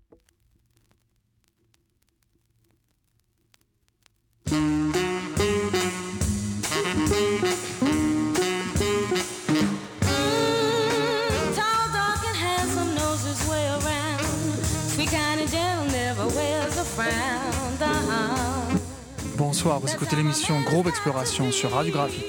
Bonsoir, vous écoutez l'émission Groove Exploration sur Radio Graphite.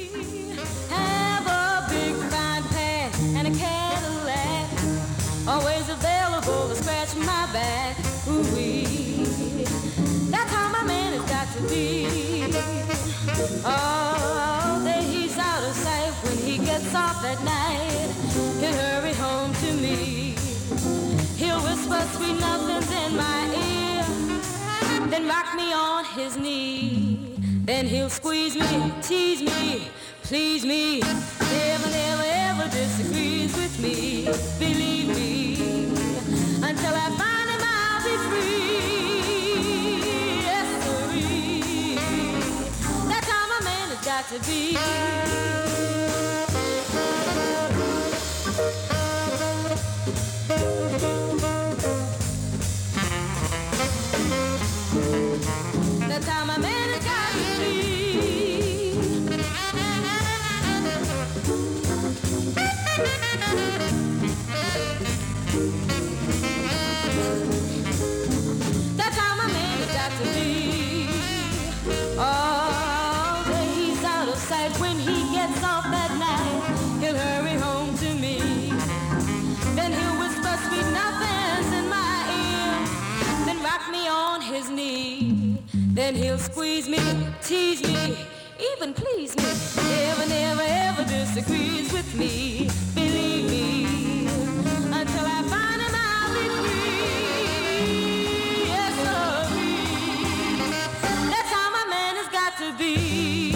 Always available to scratch my back. Ooh-wee. That's how my man has got to be. All day he's out of sight. When he gets off at night, he'll hurry home to me. He'll whisper sweet nothings in my ear, then rock me on his knee. Then he'll squeeze me, tease me, please me. Never, never, ever disagrees with me. Believe me, until I find him I'll be free. Yes, sirree. That's how my man has got to be. That's how my man has got to be. That's how my man has got to be. All day he's out of sight. When he gets off at night, he'll hurry home to me. Then he'll whisper sweet nothings in my ear, then rock me on his knee. Then he'll squeeze me, tease me, even please me. Never, never, ever disagrees with me. Believe me, until I find him I'll be free. Yes, sirree. That's how my man has got to be.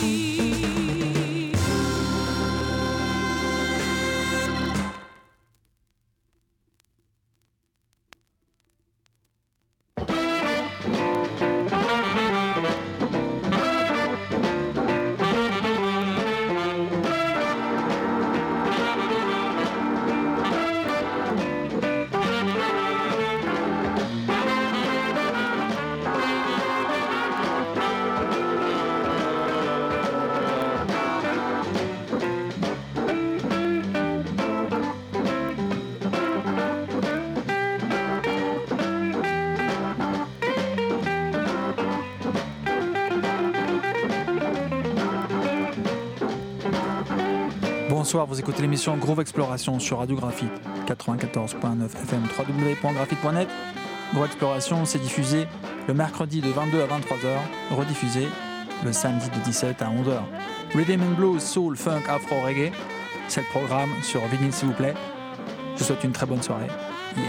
Bonsoir, vous écoutez l'émission Groove Exploration sur Radio Graphite 94.9 FM www.graphite.net. Groove Exploration, c'est diffusé le mercredi de 22 à 23h, rediffusé le samedi de 17 à 11h. Rhythm and Blues, Soul, Funk, Afro, Reggae, c'est le programme sur vinyle s'il vous plaît. Je vous souhaite une très bonne soirée. Yeah.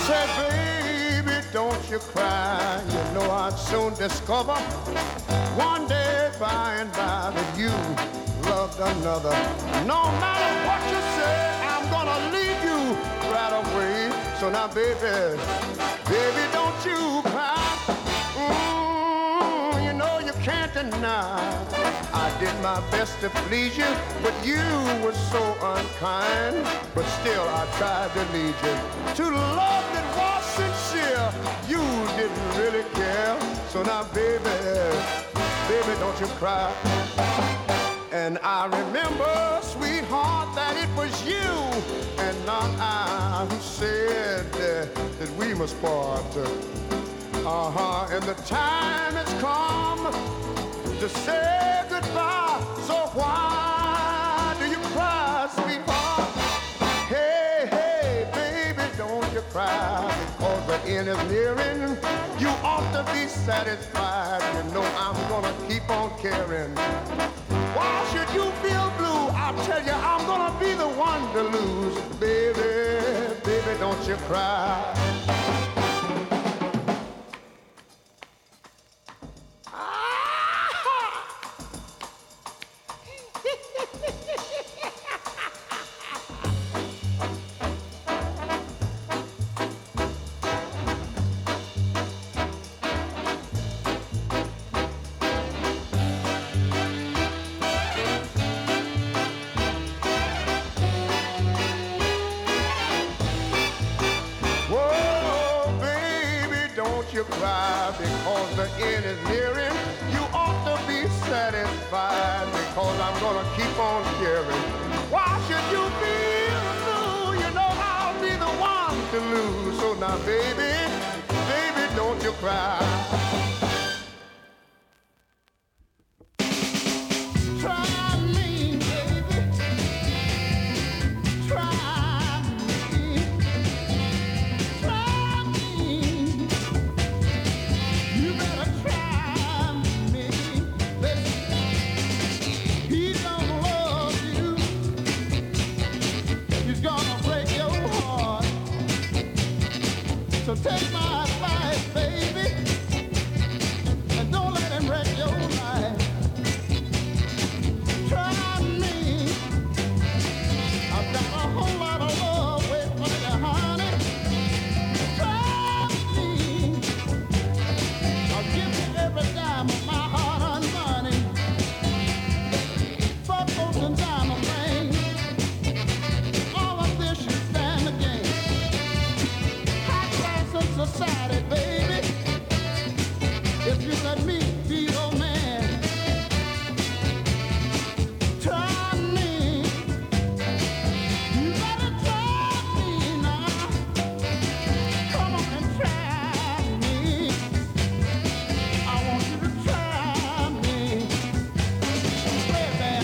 said, baby, don't you cry. You know I'd soon discover one day by and by that you loved another. No matter what you say, I'm gonna leave you right away. So now, baby, baby, don't you cry. You know you can't deny I did my best to please you, but you were so unkind. But still I tried to lead you to love that was sincere. You didn't really care. So now, baby, baby, don't you cry. And I remember, sweetheart, that it was you and not I who said that we must part. And the time has come to say goodbye. So why do you cry, sweetheart? Hey, hey, baby, don't you cry, because the end is nearing. You ought to be satisfied. You know I'm gonna keep on caring. Why should you feel blue? I tell you, I'm gonna be the one to lose. Baby, baby, don't you cry. You cry because the end is nearing. You ought to be satisfied because I'm gonna keep on caring. Why should you feel blue? You know I'll be the one to lose. So now, baby, baby, don't you cry. So take my advice, baby, and don't let him wreck your life. Try me. I've got a whole lot of love waiting for you, honey. Try me. I'll give you every dime of my hard-earned money. For folks and diamond rings. All of this you stand to gain. Society, baby, if you let me be your man, try me. You better try me now. Come on and try me. I want you to try me. Play it back.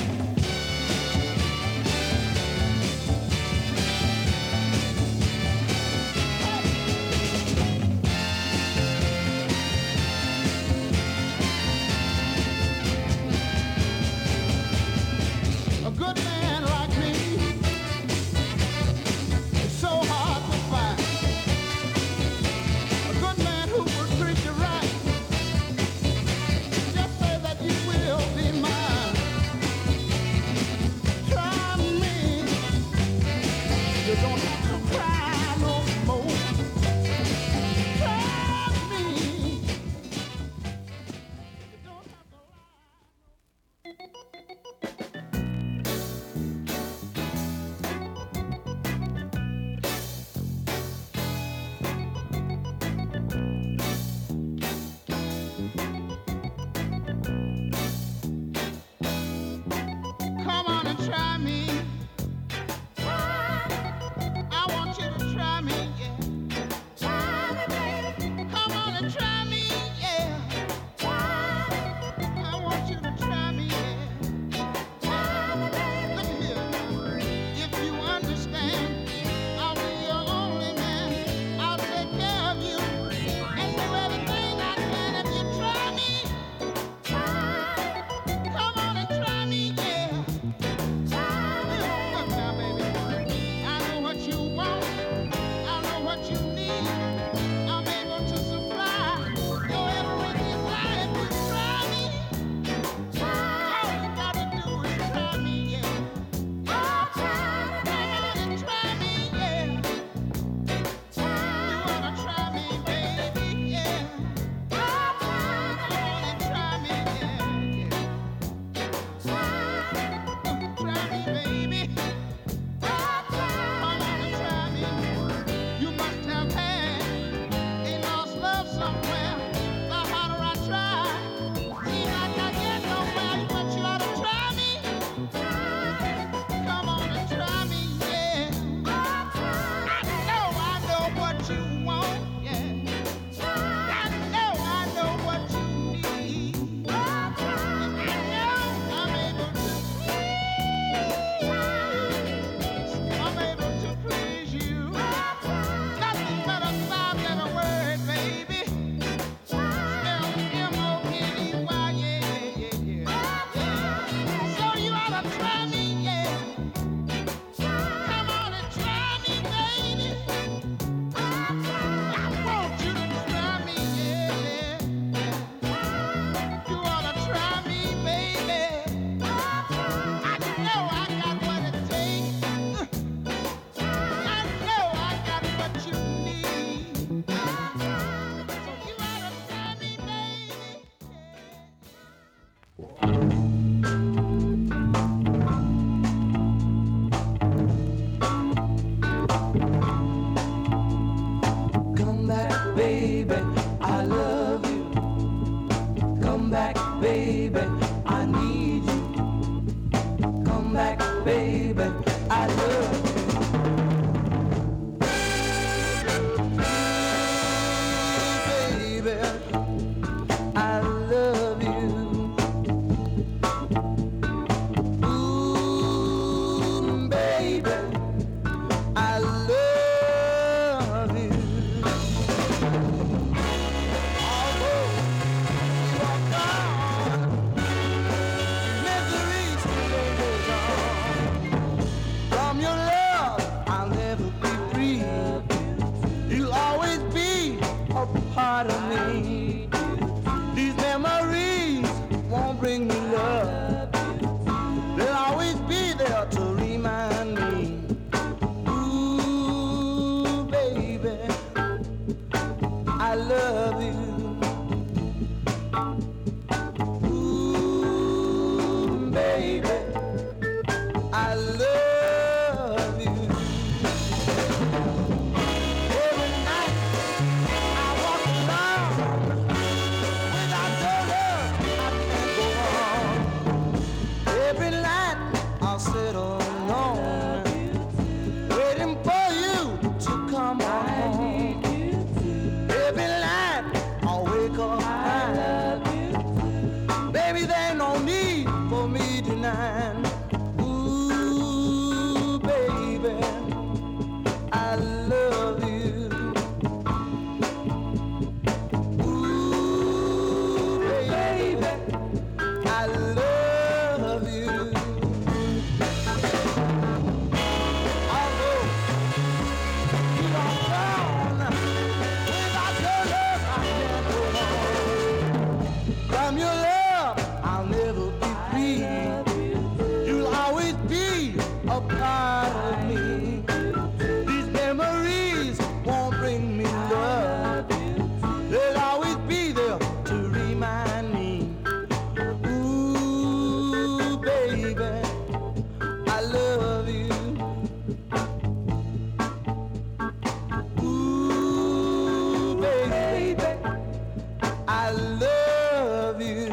part of me. These memories won't bring me love. They'll always be there to remind me. Ooh, baby, I love you. Ooh, baby, I love you. Every night I walk alone. Without your love, I can't go on. Every night I'll sit alone, waiting for you to come home. Every night I'll wake up crying. Baby, there ain't no need for me denying. Ooh, baby, I love you. Ooh, baby, I love you. Although you don't come, without your love I can't go on. From your love I'll never be free. You'll always be a part of me. These memories won't bring me love. They'll always be there to remind me. Ooh, baby, I love you. Ooh, baby, I love you.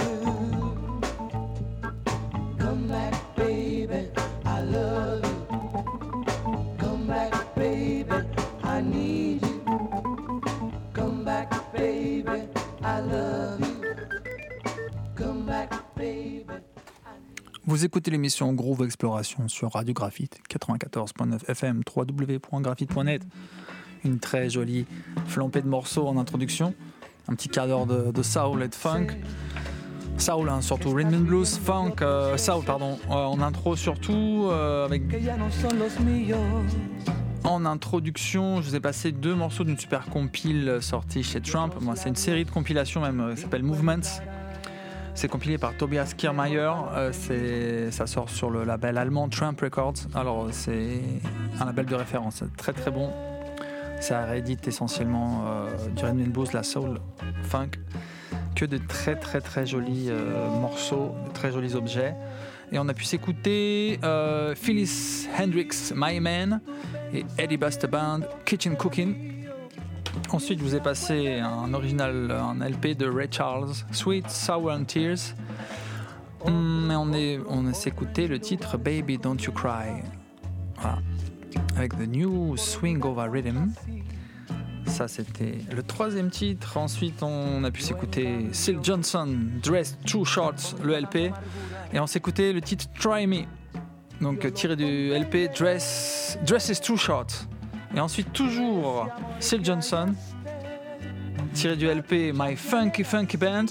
Come back, baby, I love you. Come back, baby, I need you. Come back, baby, I love you. Come back, baby. Vous écoutez l'émission Groove Exploration sur Radio Graphite 94.9 FM, www.graphite.net. Une très jolie flambée de morceaux en introduction, un petit quart d'heure de soul et de funk. Soul, hein, surtout rhythm and blues, funk, soul pardon, en intro surtout, avec Que ya no son los míos. en introduction, je vous ai passé 2 morceaux d'une super compile sortie chez Trump. Moi, c'est une série de compilations même, qui s'appelle Movements. C'est compilé par Tobias Kirchmeier. Ça sort sur le label allemand Trump Records. Alors, c'est un label de référence, très très bon. Ça réédite essentiellement du rhythm and blues, la soul, funk. Que de très très très jolis morceaux, de très jolis objets. Et on a pu s'écouter Phyllis Hendrix, My Man, et Eddie Buster Band, Kitchen Cooking. Ensuite, je vous ai passé un original, un LP de Ray Charles, Sweet, Sour and Tears. Et on s'est écouté le titre Baby Don't You Cry. Voilà. Avec The New Swing Over Rhythm. Ça, c'était le 3e titre. Ensuite, on a pu s'écouter Silk Johnson, Dress Too Short, le LP. Et on s'est écouté le titre Try Me. Donc, tiré du LP Dress is Too Short. Et ensuite, toujours Silk Johnson, tiré du LP My Funky Funky Band.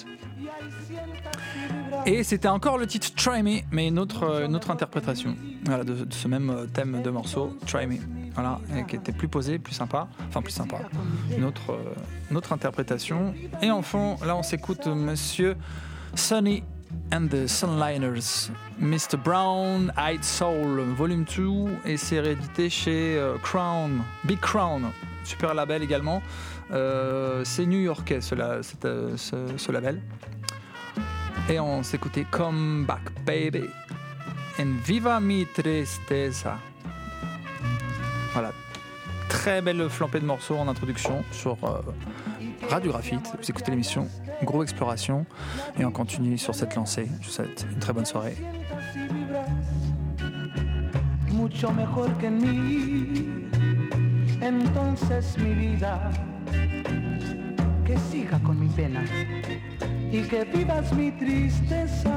Et c'était encore le titre Try Me, mais une autre interprétation, voilà, de ce même thème de morceau, Try Me. Voilà, et qui était plus posé, plus sympa. Enfin, plus sympa. Une autre interprétation. Et enfin, là, on s'écoute Monsieur Sonny and the Sunliners, Mr. Brown Eyed Soul, volume 2, et c'est réédité chez Crown, Big Crown, super label également. C'est new-yorkais ce label. Et on s'écoutait Come Back Baby and Viva Mi Tristeza. Voilà, très belle flambée de morceaux en introduction sur Radio Graphite. Vous écoutez l'émission Groove Exploration et on continue sur cette lancée. Je vous souhaite une très bonne soirée. Mucho mejor que en mí, entonces mi vida, que siga con mi pena y que vivas mi tristeza.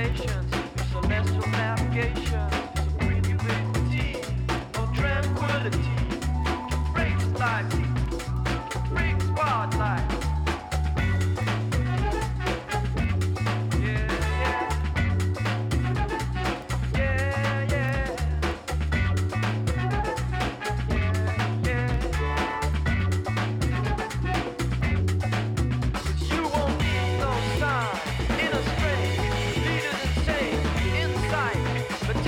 vibrations, celestial navigation, supreme ubiquity of tranquility. Breaks life, breaks wildlife. But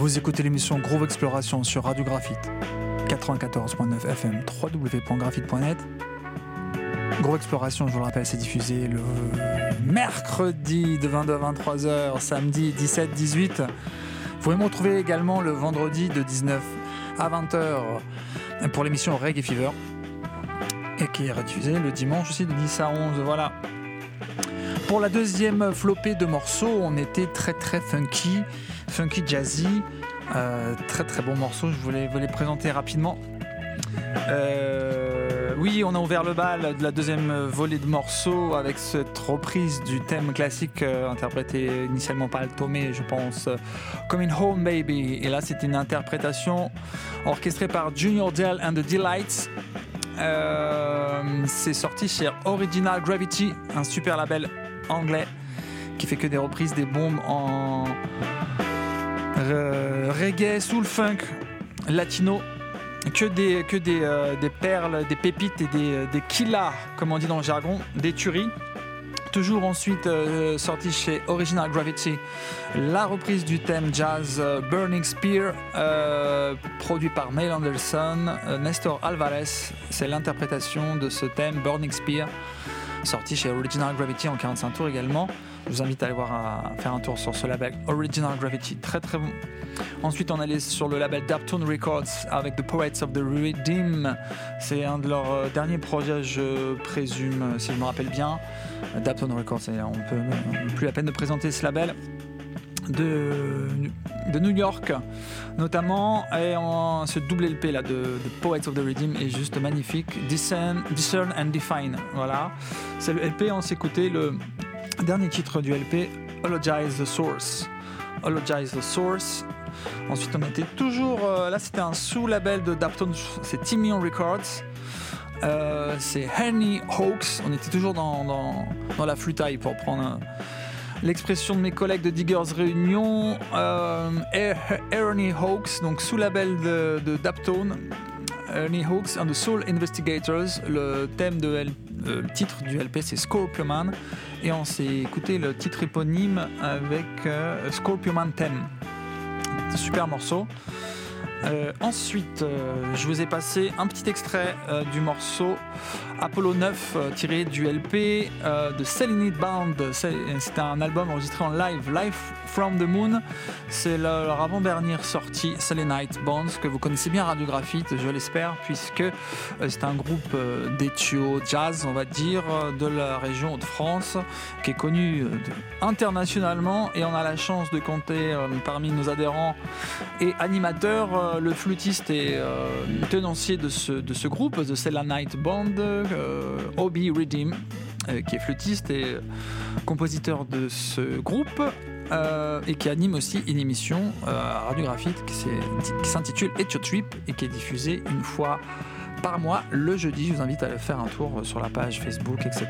Vous écoutez l'émission Groove Exploration sur Radio Graphite, 94.9 FM, www.graphite.net. Groove Exploration, je vous le rappelle, c'est diffusé le mercredi de 22 à 23h, samedi 17-18. Vous pouvez me retrouver également le vendredi de 19 à 20h pour l'émission Reggae Fever, et qui est rediffusée le dimanche aussi de 10 à 11. Voilà. Pour la deuxième flopée de morceaux, on était très très funky jazzy, très très bon morceau. Je voulais vous les présenter rapidement. Oui, on a ouvert le bal de la deuxième volée de morceaux avec cette reprise du thème classique interprété initialement par Altomé, je pense, Coming Home Baby. Et là, c'est une interprétation orchestrée par Junior Dell and the Delights. C'est sorti chez Original Gravity, un super label anglais qui fait que des reprises des bombes en reggae, soul, funk, latino. Que des perles, des pépites et des killas, comme on dit dans le jargon, des tueries. Toujours ensuite sorti chez Original Gravity, la reprise du thème jazz Burning Spear, produit par Mail Anderson, Nestor Alvarez. C'est l'interprétation de ce thème Burning Spear, sorti chez Original Gravity en 45 tours également. Je vous invite à aller à faire un tour sur ce label Original Gravity, très très bon. Ensuite, on allait sur le label Daptone Records avec The Poets of the Redeem. C'est un de leurs derniers projets, je présume, si je me rappelle bien. Daptone Records, on peut plus la peine de présenter ce label de New York, notamment. Et ce double LP là de The Poets of the Redeem est juste magnifique. Discern and Define. Voilà, c'est le LP. On s'écoutait le dernier titre du LP, Hologize the Source. Hologize the Source. Ensuite, on était toujours là, c'était un sous-label de Daptone, c'est Timion Records. C'est Henny Hawks. On était toujours dans la flûtaille, pour prendre l'expression de mes collègues de Diggers Réunion. Henny Hawks, donc sous-label de Daptone. Henny Hawks and the Soul Investigators. Le thème le titre du LP, c'est Scorpio Man, et on s'est écouté le titre éponyme avec Scorpio Man Theme. Super morceau. Ensuite, je vous ai passé un petit extrait du morceau Apollo 9 tiré du LP de Selenite Band. C'était un album enregistré en live, Live from the Moon. C'est leur avant-dernière sortie, Selenite Band, que vous connaissez bien Radio Graphite, je l'espère, puisque c'est un groupe d'éthio jazz, on va dire, de la région de France, qui est connu internationalement, et on a la chance de compter parmi nos adhérents et animateurs le flûtiste et tenancier de ce groupe, de Selenite Band, Obi Redeem, qui est flûtiste et compositeur de ce groupe, et qui anime aussi une émission à Radio Graphite qui s'intitule Ethio Trip et qui est diffusée une fois par mois le jeudi. Je vous invite à aller faire un tour sur la page Facebook, etc.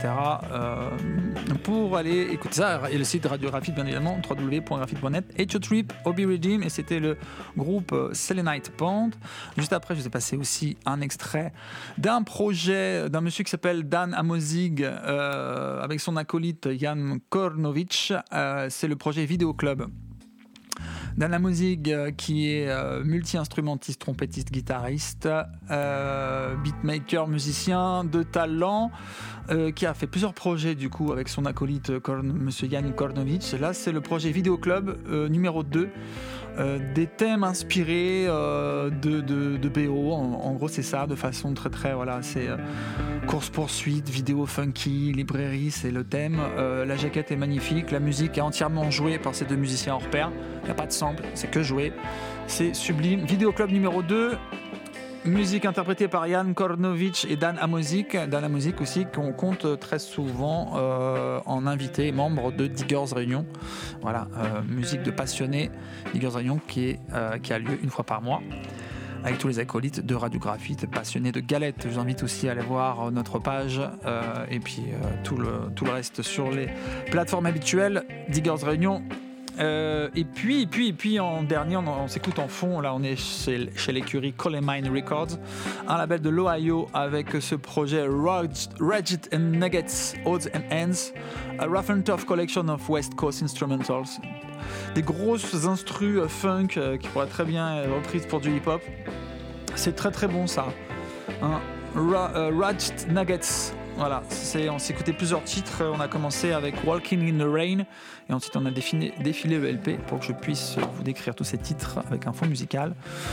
Pour aller écouter ça. Et le site de Radio Graphite, bien évidemment, www.graphite.net. Ethio Trip, Obi Redeem, et c'était le groupe Selenite Band. Juste après, je vous ai passé aussi un extrait d'un projet d'un monsieur qui s'appelle Dan Amozig, avec son acolyte Jan Kornovic. C'est le projet Vidéo Club. Dan Amozig, qui est multi-instrumentiste, trompettiste, guitariste, beatmaker, musicien de talent, qui a fait plusieurs projets du coup avec son acolyte monsieur Jan Kornovic. Là, c'est le projet Vidéo Club numéro 2. Des thèmes inspirés de BO, en gros c'est ça, de façon très très, voilà, c'est course-poursuite, vidéo funky, librairie, c'est le thème. La jaquette est magnifique, la musique est entièrement jouée par ces deux musiciens hors pair, il n'y a pas de sample, c'est que joué, c'est sublime. Vidéo Club numéro 2, musique interprétée par Jan Kornovic et Dan Amozig aussi, qu'on compte très souvent en invité, membre de Diggers Réunion. Voilà, musique de passionnés, Diggers Réunion qui a lieu une fois par mois, avec tous les acolytes de Radio Graphite, passionnés de galettes. Je vous invite aussi à aller voir notre page, et puis tout le reste sur les plateformes habituelles, Diggers Réunion, Et puis en dernier, on s'écoute en fond. Là, on est chez l'écurie Colemine Records, un label de l'Ohio avec ce projet Ragged and Nuggets, Odds and Ends, a rough and tough collection of West Coast instrumentals. Des grosses instrus funk qui pourraient très bien être reprises pour du hip-hop. C'est très très bon ça. Hein? Ragged Nuggets. Voilà, on s'est écouté plusieurs titres. On a commencé avec Walking in the Rain et ensuite on a défilé le LP pour que je puisse vous décrire tous ces titres avec un fond musical.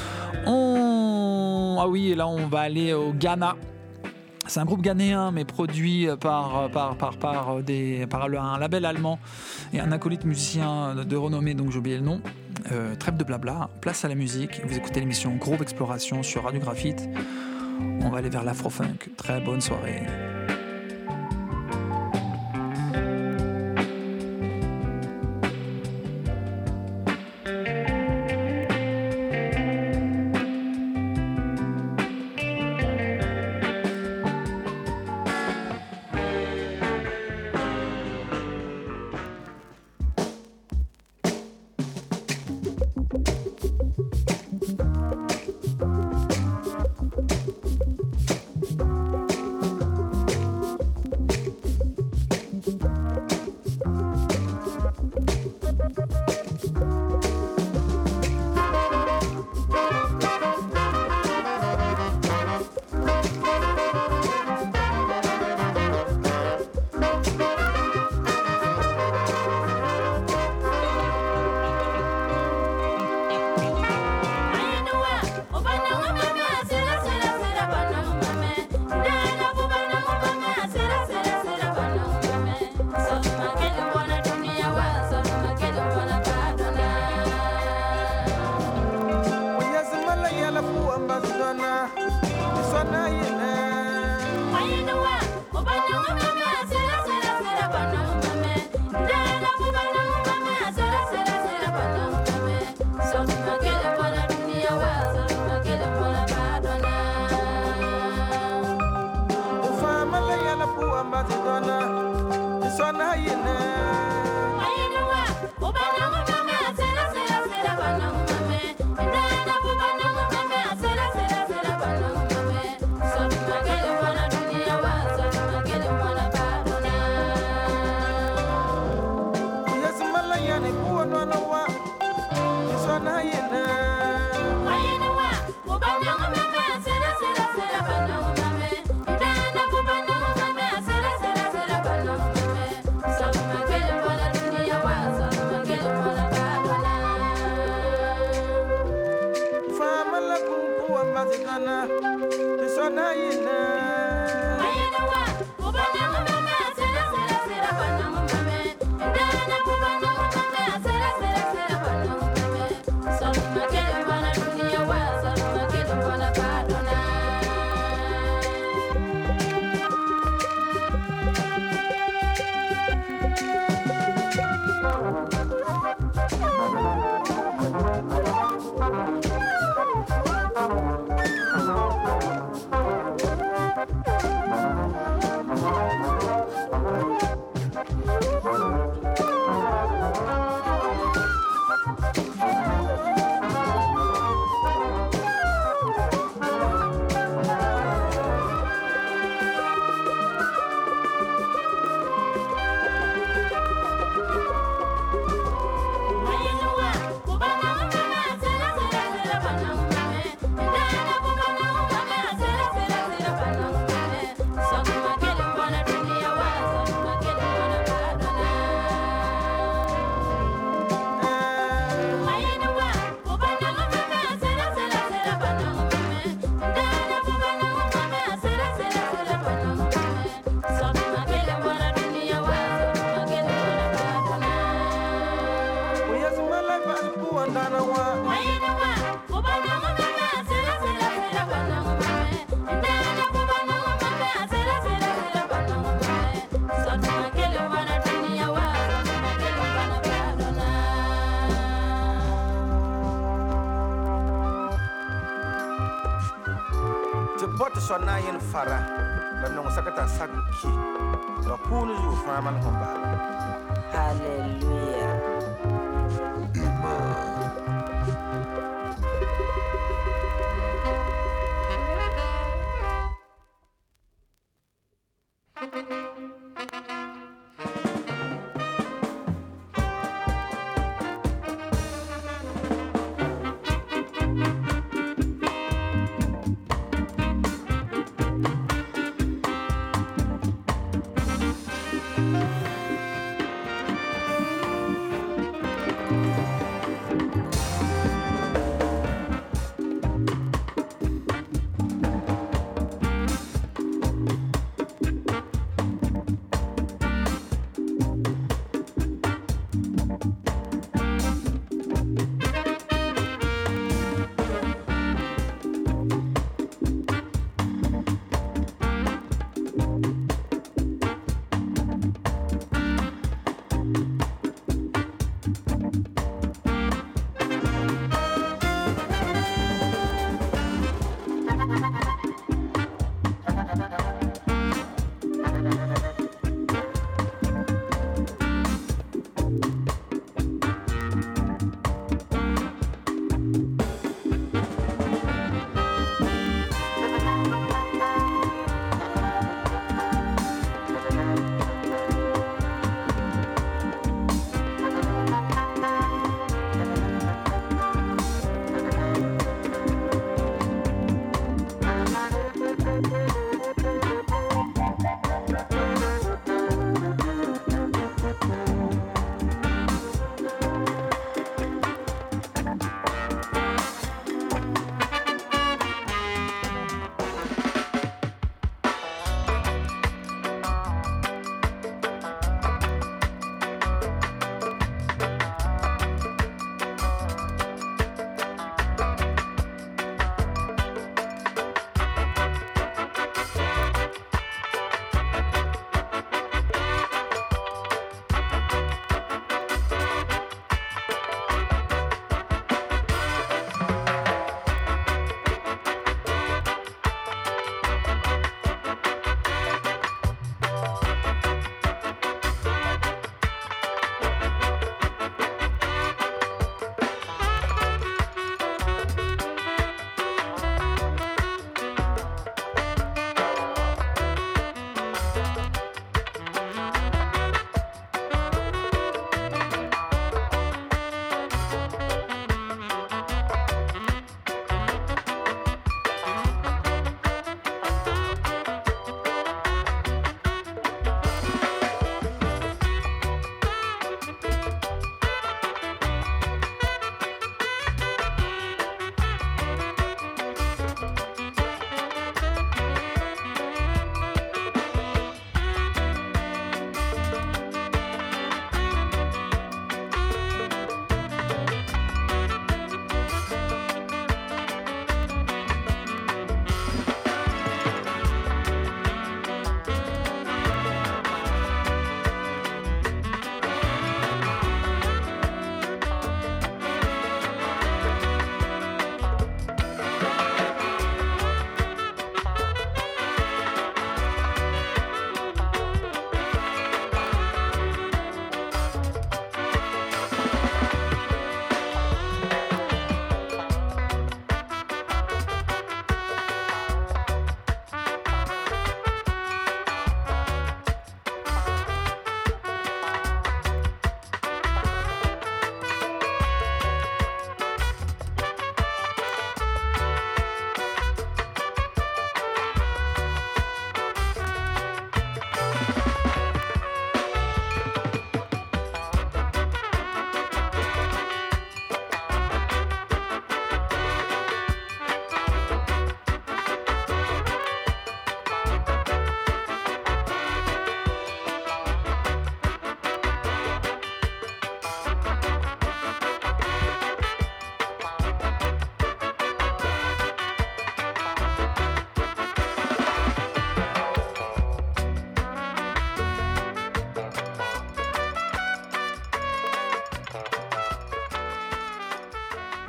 Ah oui, et là on va aller au Ghana. C'est un groupe ghanéen mais produit par un label allemand et un acolyte musicien de renommée, donc j'ai oublié le nom. Trêve de blabla, place à la musique. Vous écoutez l'émission Groove Exploration sur Radio Graphite. On va aller vers l'afro-funk. Très bonne soirée. Sona yen fara la non sakata sakki la punu ju faman homba. Hallelujah.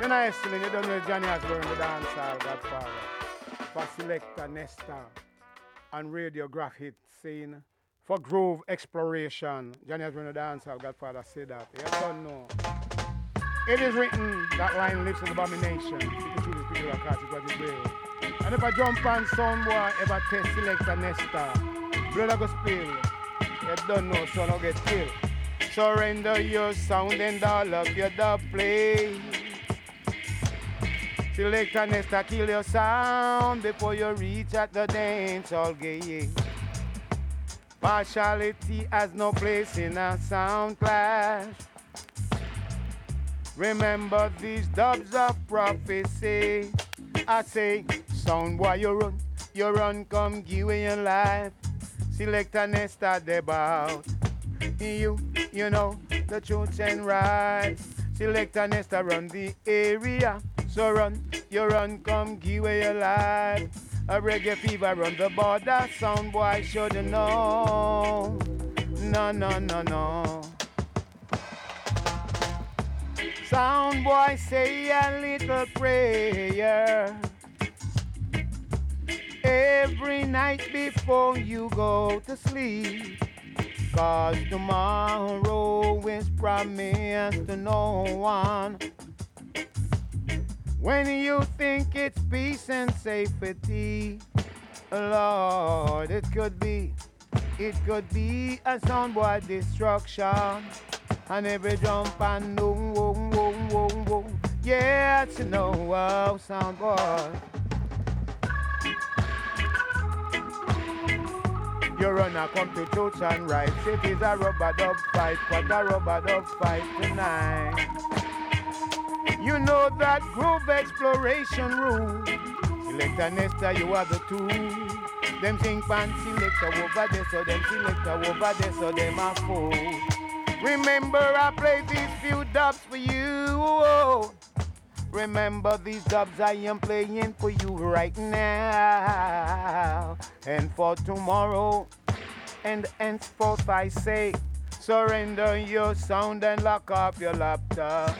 nice feeling. You don't know Johnny Osborne, the dancehall godfather. For Selector Nesta and radiograph hit scene. For groove exploration. Johnny Osborne, the dancehall godfather, said that. You don't know. It is written that line lives an abomination. You can choose this particular card, it's what it will. And if I jump on sound boy, ever test Selector Nesta, blood I go spill. You don't know, son, I'll get killed. Surrender your sound and all of your dub play. Selector Nesta, kill your sound before you reach at the dance all gay. Partiality has no place in a sound clash. Remember these dubs of prophecy. I say, sound boy, you run, come give away your life. Selector Nesta about you know the truth and right. Selector Nesta run the area, so run, you run, come give away your life. A reggae fever run the border, sound boy should know. No. Sound boy say a little prayer every night before you go to sleep. 'Cause tomorrow is promised to no one. When you think it's peace and safety, Lord, it could be a soundboy destruction. And every jump and boom. Yeah, you know, wow, soundboy. Your runner come to church and right. It is a rubber dub fight, but a rubber dub fight tonight. You know that groove exploration rule. Selector Nesta, you are the tool. Them think pan selector over there, so them selector over there, so them a fool. Remember I play these few dubs for you. Remember these dubs I am playing for you right now. And for tomorrow, and henceforth I say, surrender your sound and lock up your laptop.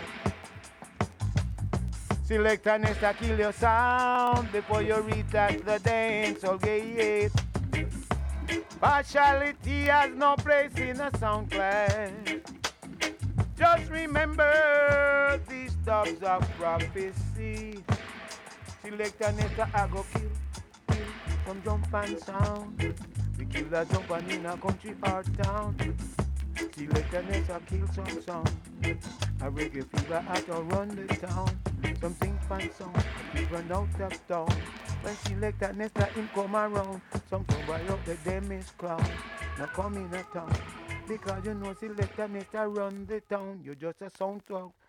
Selector Nesta, kill your sound before you reach at the dance hall gate. Partiality has no place in a sound class. Just remember these dubs of prophecy. Selector Nesta, I go kill some jump and sound. We kill a jump and in a country or town. Selector Nesta, kill some sound. A reggae fever out to run the town. Something fun song, we run out of town. When Selector Nesta him come around, some boy out the them is clown. Now come in a town, because you know Selector Nesta run the town. You just a sound talk,